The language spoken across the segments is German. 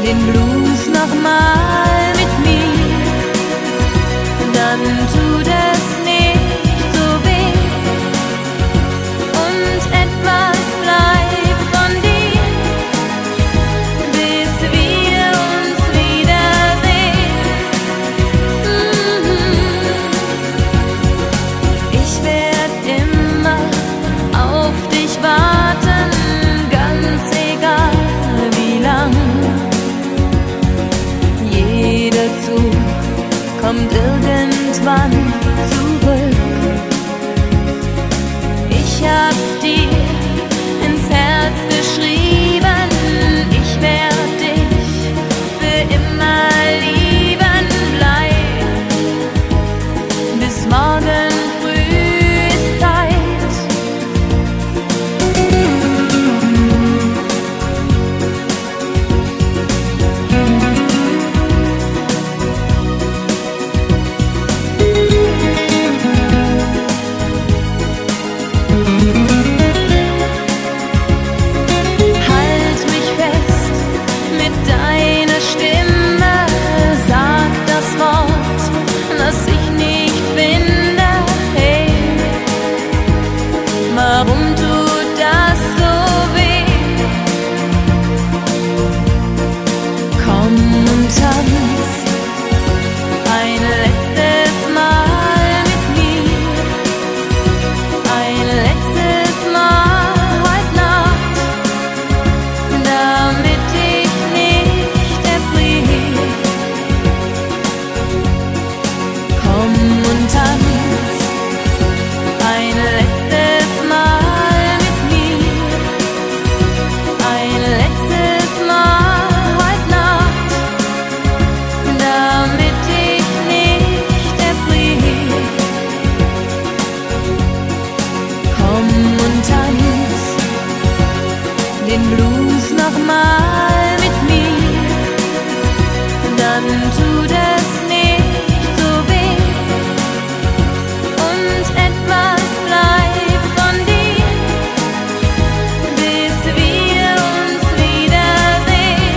den Blues nochmal mit mir, dann tut es nicht so weh und etwas bleibt von dir, bis wir uns wiedersehen. Ich werd immer auf dich warten, ganz egal wie lang. Jeder Zug kommt irgendwann zurück. Ich hab's dir ins Herz geschrieben, ich werd dich für immer lieben. Bleib bis morgen früh ist Zeit. Halt mich fest mit deiner Stimme, sag das Wort, das ich nicht finde. Hey, warum tut das so weh? Komm und tanz ein letztes Mal mit mir, ein letztes Mal heute Nacht, damit ich nicht erfriere. Komm und tanz ein letztes Mal mit mir, ein letztes Mal heute Nacht, damit ich nicht erfriere. Komm und tanz den Blues nochmal mit mir, dann tut es nicht so weh und etwas bleibt von dir, bis wir uns wiedersehen.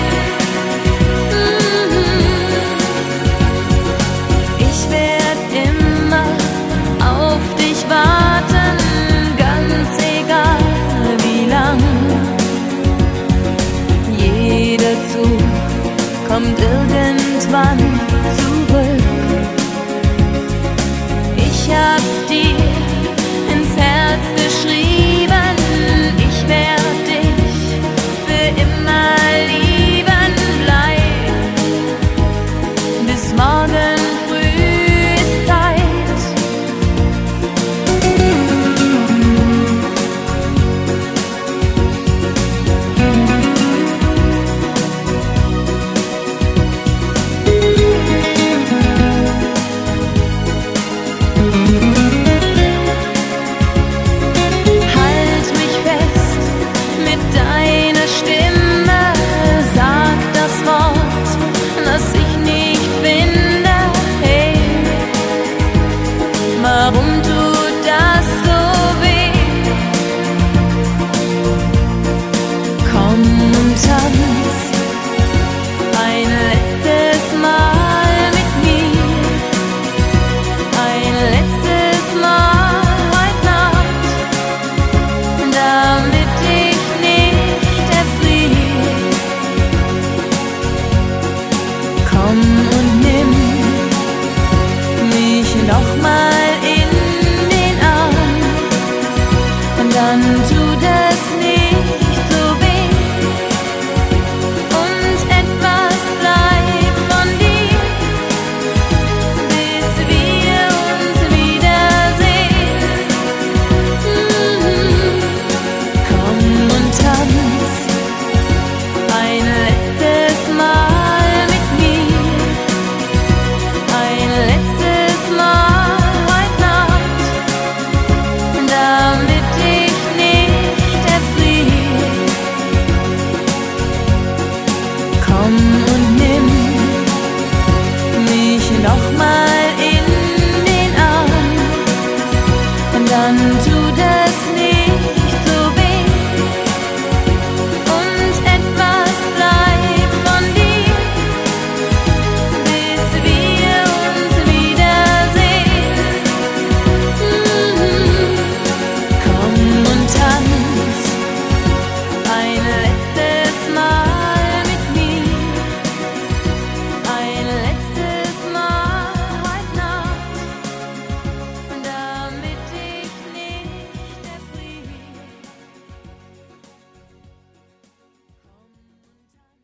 Ich werd immer auf dich warten, ganz egal wie lang. Jeder Zug kommt irgendwann zurück. Ich hab's dir ins Herz geschrieben, ich werd dich für immer lieben. Bleib bis morgen früh ist Zeit. Halt mich fest mit deiner Stimme, sag das Wort, das ich nicht finde. Hey, warum tut das so weh? Komm und tanz ein letztes Mal mit mir, ein letztes Mal heute Nacht, damit ich nicht erfriere. Komm und nimm mich nochmal in den Arm, dann tut es nicht so weh und etwas bleibt von dir, bis wir uns wiedersehen. Komm und tanz ein letztes Mal mit mir, ein letztes Mal heute Nacht, damit ich nicht erfriere. Komm und